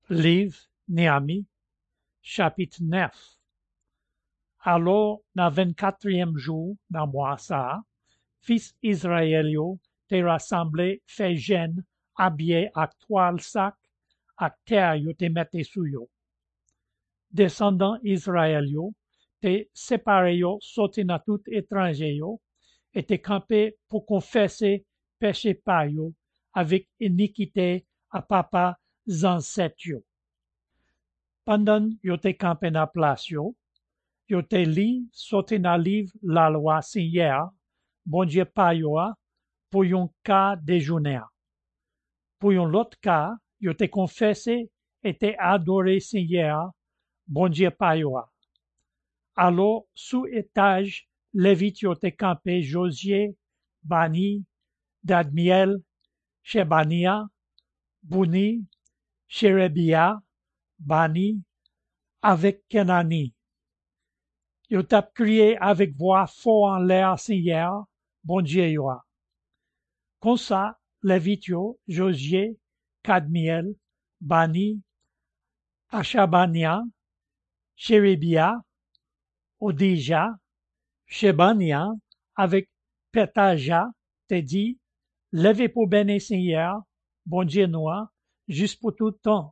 Livre Néhémie, chapitre 9. Alors, dans 24e jour, dans mois ça, fils Israël yo, te rassemblé fait jeûne, habillé avec toile sac, avec terre yo te mette sous yo. Descendant Israël yo, te séparé yo, sorti dans tout étranger yo, et te campé pour confesser péché par yo, avec iniquité à papa ancêtres yo. Pendant yo te campé na place yo te li sorti na livre la loi Seigneur, bon Dieu pa yo a, pour yon cas déjeuner. Pour yon l'autre cas, yo te confessé et te adoré Seigneur, bon Dieu pa yo a. Alors, sous étage, Lévite yo te campé Josier, Bani, Dadmiel, Shebania, Bouni, Sherebia, Bani, avec Kenani. Yo tap crié avec voix fort en l'air Seigneur, bon Dieu yo a. Comme ça, Lévite yo, Josier, Kadmiel, Bani, Achabania, Sherebia, Odija, Shebania, avec Petaja, te dit, levez pour bénir Seigneur, bon Dieu noir, juste pour tout temps.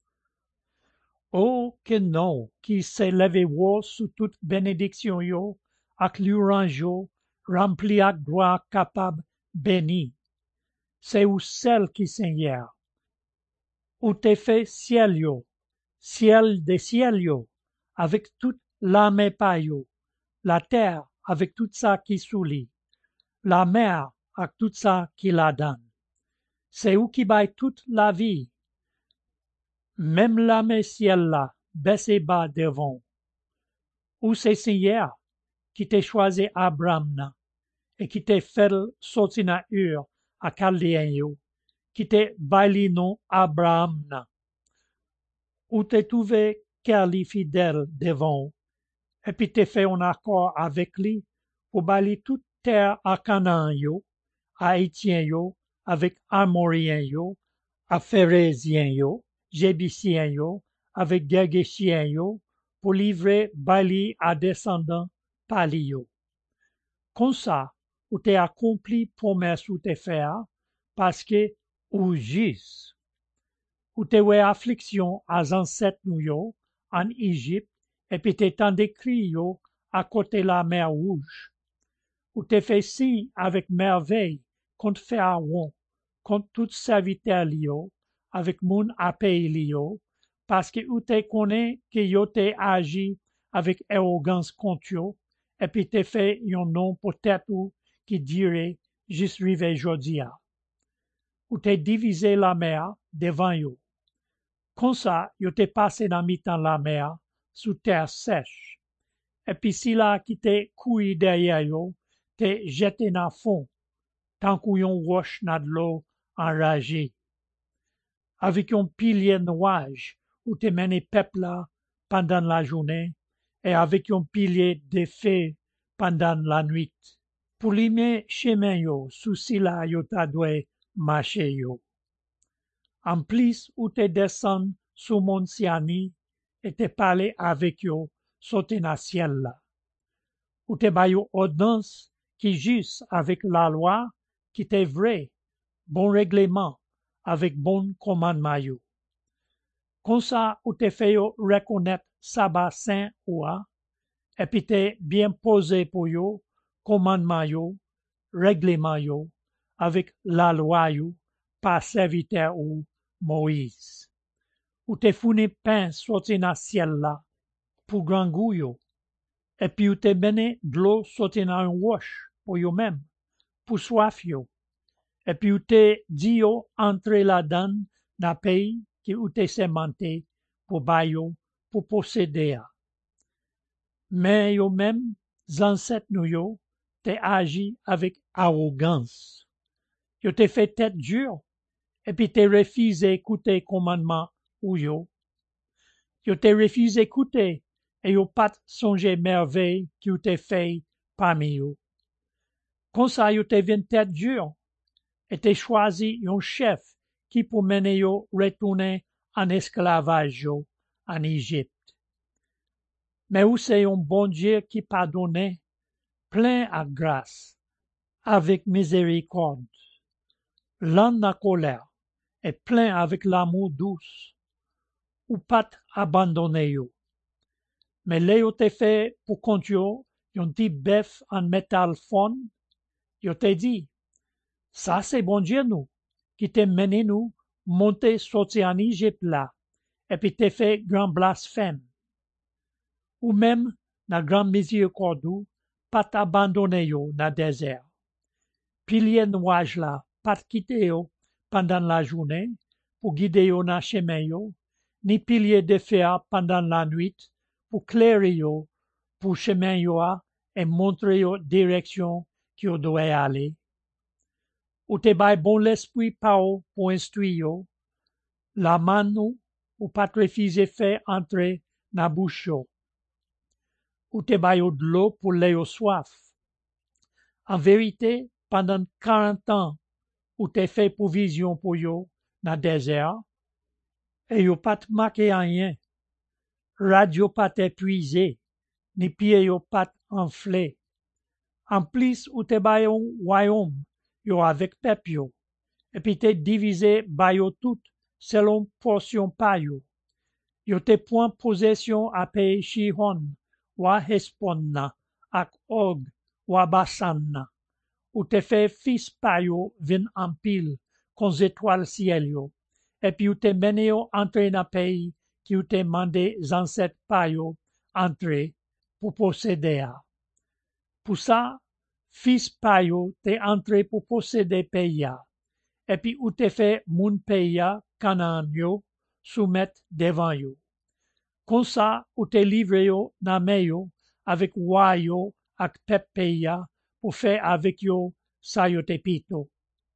Oh, que non, qui s'est levé wo sous toute bénédiction yo, ak l'orange yo, rempli ak gloire capable, béni. C'est ou celle qui Seigneur. Ou te fait ciel yo, ciel des ciel yo, avec toute l'armée pa yo, la terre avec tout ça qui souli, la mer avec tout ça qui la donne. C'est où qui baille toute la vie. Même l'armée ciel là, baissez bas devant. Ou c'est Seigneur qui t'a choisi Abraham et qui t'a fait sortir na Ur à Chaldéen yo, qui t'a baili non Abraham ou t'es trouvé Kelly fidèle devant et puis t'es fait un accord avec lui pour baili toute terre à Canaan yo, à Haïtien yo, avec Amorien yo, à Phérézien yo, Jébusien yo, avec Gergésien yo, pour livrer Bali à descendants Pali yo. Comme ça, ou t'es accompli promesse ou t'es fait, parce que ou juste. Ou t'es ouais affliction à ancêtres nous yo, en Égypte, et puis t'es tant décrit yo, à côté la mer Rouge. Ou t'es fait si avec merveille contre Pharaon, contre tout serviteur yo, avec moun à pays yo, parce que ou t'es connaît que yo t'es agi avec arrogance contre yo, et puis t'es fait yon nom peut-être ou qui dirait juste rive jodia. Ou t'es divisé la mer devant yo. Comme ça, yo t'es passé dans mi-temps la mer sous terre sèche. Et puis si là qui t'es couillé derrière yo, t'es jeté dans fond, tant qu'on yon roche dans de l'eau enragée. Avec un pilier nuage, où t'es mené peuple là pendant la journée, et avec un pilier de feu pendant la nuit. Pour limer chemin yo, sous si là yo t'a doué marcher yo. En plus, où t'es descend sous mon siani, et t'es parlé avec yo, sauté dans ciel là. Où t'es baillot ordonnance, qui juste avec la loi, qui t'est vrai, bon règlement, avec bon commandement yo. Comme ça, ou t'es fait yo reconnaître sabbat saint ouah, et puis t'es bien posé pour yo, commandement yo, règlement yo, avec la loi yo, par serviteur ou Moïse. Ou t'es fourni pain sorti dans ciel là, pour grand goût yo, et puis ou t'es mené de l'eau sorti dans un roche, pour yo même, pour soif yo. Et puis ou t'es dit yo entrer là-dedans dans pays qui ou t'es sémenté pour bayo, pour posséder. Mais yo même, ancêtres nous yo, t'es agi avec arrogance. Yo t'es fait tête dure, et puis t'es refusé écouter commandement ou yo. Yo t'es refusé écouter, et yo pas songé merveille qui ou t'es fait parmi yo. Comme ça yo t'es venu tête dure, et t'es choisi un chef qui pour mener yo retourner en esclavage yo en Égypte. Mais ou c'est un bon Dieu qui pardonnait, plein à grâce, avec miséricorde, lent na colère, et plein avec l'amour douce, ou pas abandonné yo. Mais là yo te fait pour compte yo, yon petit bœuf en métal fond, yo te dit, ça c'est bon Dieu nous, qui te mené nous, monter sorti en Égypte là, et puis te fait grand blasphème. Ou même, na grand miséricorde, pas abandonné yo na désert. Pilier nuage là, pas quitter yo pendant la journée, pour guider yo na chemin yo, ni pilier de fer pendant la nuit, pour clairer yo, pour chemin yo et montrer yo direction qui yo doit aller. Ou te bay bon l'esprit pao pour instruire yo, la man nou, ou pas refuser fait entrer na bouche yo. Ou te bay yo de l'eau pour les yo soif. En vérité, pendant 40 ans, ou te fait provision pour yo na désert, et yo pas te marqué rien. Radio pas épuisé, ni pied yo pas enflé. En plus, ou te bay un royaume, yo avec pep yo, et puis te divisé bay yo tout selon portion pa yo. Yo te point possession à pays Shihon, wa Hesponna, ak Og, wa Basanna. Ou te fait fils pa yo vin en pile, kon étoiles ciel yo, et puis ou te mené yo entrer na pays qui ou te mandé ancêtres pa yo entrer pour posséder a. Pour ça, fils pa yo te entré pour posséder pays a, et puis ou te fait moun pays a, Canaan yo, soumettre devant yo. Comme ça, ou te livre yo na main yo, avec roi yo ak pep pays a, pour faire avec yo sa yo te pito.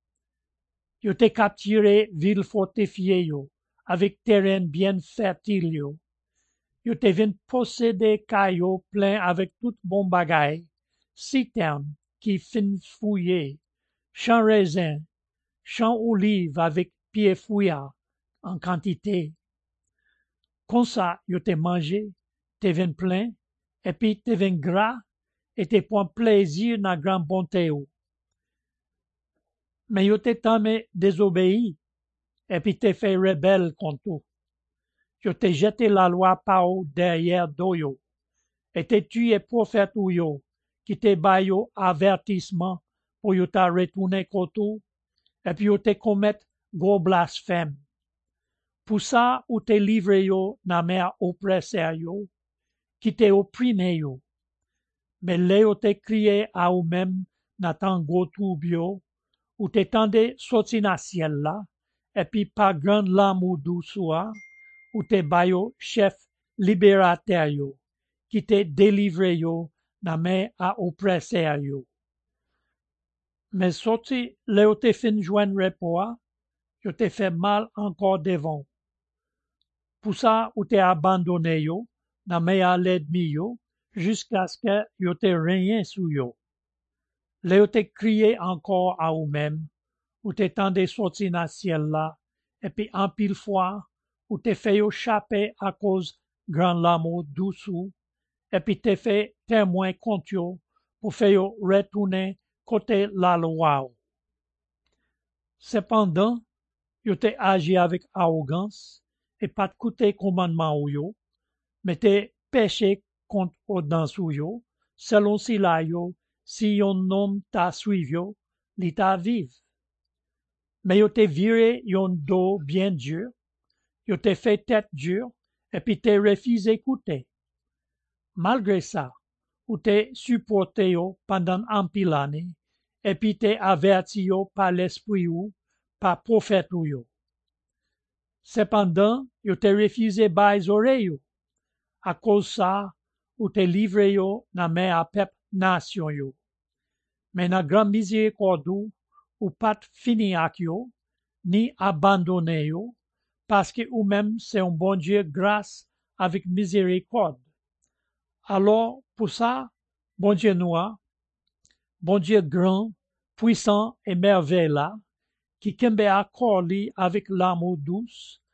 Yo te capturé ville fortifiée yo, avec terrain bien fertile yo. Yo te vin posséder caillou plein avec tout bon bagay, citerne qui fin fouillé, champ raisin, champ olive avec pied fouillard en quantité. Comme ça, yo te mangé, te vin plein, et puis te vin gras, et te prend plaisir na grand bonté ou. Mais yo te tame désobéi, et puis te fait rebelle contre tout. Yo te jeté la loi pao derrière do yo, et te tué prophète ou yo, qui te bay yo avertissement pour yo ta retourné koto, et puis yo te commet gros blasphème. Pour ça, ou te livre yo na mer oppresseur yo, qui te opprimé yo. Mais le yo te crié à ou même na tan gros troubio, ou te tende sorti na ciel là, et puis par grand l'amour douce ou te bayo chef libérateur yo, qui te délivré yo na main à oppresseur yo. Mais sorti le yo te fin joindre repos, yo te fait mal encore devant. Pour ça, ou te abandonné yo, na main à l'ennemi yo, jusqu'à ce que yo te régné sous yo. Le yo te crié encore à ou même, ou te tende sorti na ciel là, et puis en pile fois, ou te fait yo chaper à cause grand l'amour doucou, et puis te fait témoin contre yo, pour faire yo retourner côté la loi. Cependant, yo te agi avec arrogance, et pas de coûter commandement ou yo, mais te péché contre ordonnance ou yo, selon si la yo, si yon homme t'a suivi yo, li ta vive. Mais yo te viré yon dos bien dur, yo te fait tête dure, et puis te refusé écouter. Malgré ça, ou te supporté yo pendant un pile année, et puis te averti yo par l'esprit ou, par prophète ou yo. Cependant, yo te refusé bay oreilles yo. À cause ça, ou te livré yo na main à pep nation yo. Mais na grand miséricorde ou pas fini ak yo, ni abandonné yo, parce que ou même c'est un bon Dieu grâce avec miséricorde. Alors, pour ça, bon Dieu noir, bon Dieu grand, puissant et merveilleux là, qui kembe accord li avec l'amour douce,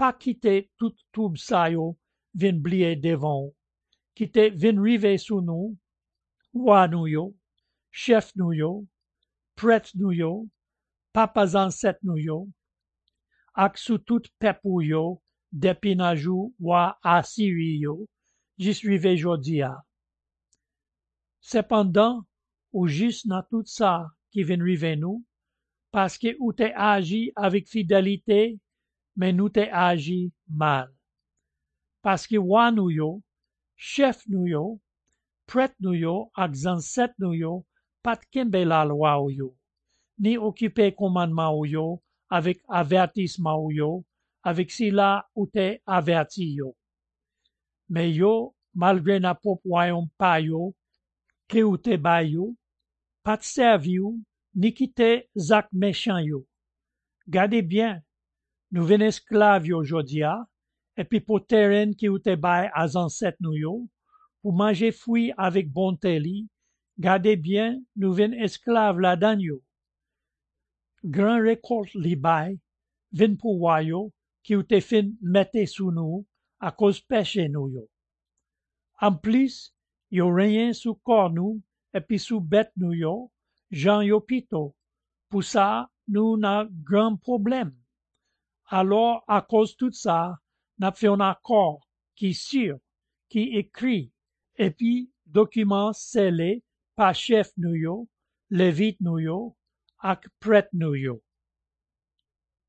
pa kite tout toub sa yo vin bliye devon, kite vin rive sou nou, roi nou yo, chef nou yo, prêtre nou yo, papas anset nou yo, ak sou tout pepou yo, depi nan jou roi Asiri yo, jis rive jodi a. Cependant, ou jis nan tout sa qui vin rive nou, paske ou te agi avec fidélité, mais nous te agi mal. Paske roi nou yo, chef nou yo, prêtre nou yo, ak zanset nou yo, pat kembe la loi ou yo, ni occupé commandement ou yo, avec avertissement ou yo, avec sila ou te averti yo. Mais yo, malgré na pop royaume pa yo, que ou te bay yo, pat servi ou, ni kite zak méchant yo. Gardez bien, nous ven esclaves yo jodia, et puis pour terrain qui ou te bay à ancêtres nou yo, pour manger fruit avec bonté li, gardez bien, nous ven esclaves la dan yo. Grand récolte li bay, vin pour roi yo, qui ou te fin mette sous nous, à cause péché nou yo. En plus, yo rien sous corps nou, et puis sous bête nou yo, Jean yo pito. Pour ça, nous n'a grand problème. Alors, à cause de tout ça, n'a fait un accord qui sûr, qui écrit, et puis document scellé par chef nou yo, lévite nou yo, ak prêtre nou yo.